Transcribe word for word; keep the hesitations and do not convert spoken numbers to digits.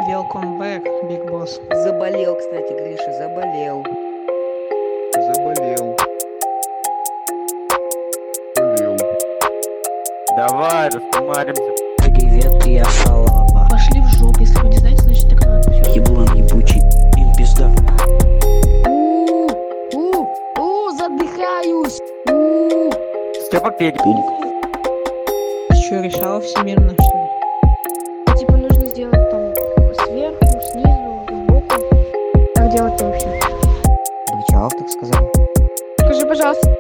Welcome back, Big Boss. Заболел, кстати, Гриша, заболел. Заболел. Болел. Давай, раскумаримся. Привет, я шалава. Пошли в жопу, если вы не знаете, значит так надо. Всё. Еблан ебучий, им пизда. У, задыхаюсь. У. Степа перед. Что, решала всемирно, что ли? Типа нужно сделать там сверху, снизу, сбоку. Как делать-то вообще? Обучалов так сказал. Скажи, пожалуйста.